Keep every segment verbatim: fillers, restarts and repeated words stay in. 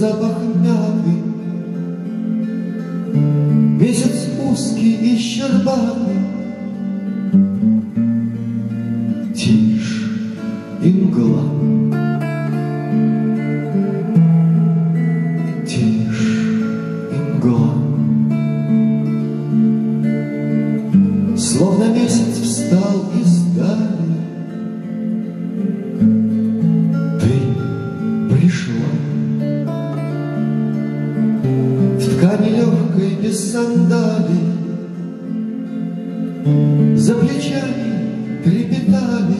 запах мяты. Месяц узкий и щербатый, тишь и мгла. Тишь и мгла. Словно месяц встал издали, ты пришла. В ткани легкой без сандалий, за плечами трепетали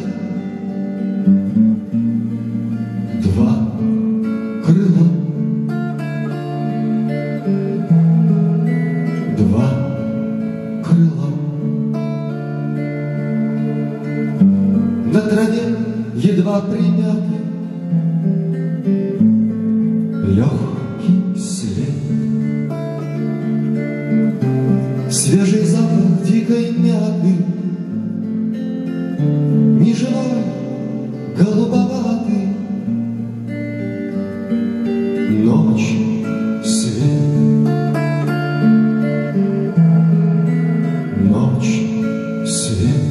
два крыла. Два крыла. На траве едва примятый легкий свет, свежий запах дикой мяты, неживой, голубоватый. Ночь, свет, ночь, свет.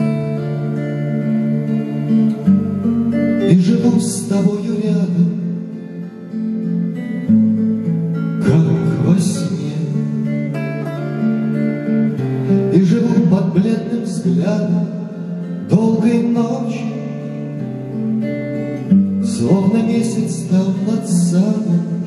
И живу с тобою рядом, как во сне. И живу под бледным взглядом долгой ночи, словно месяц там над садом.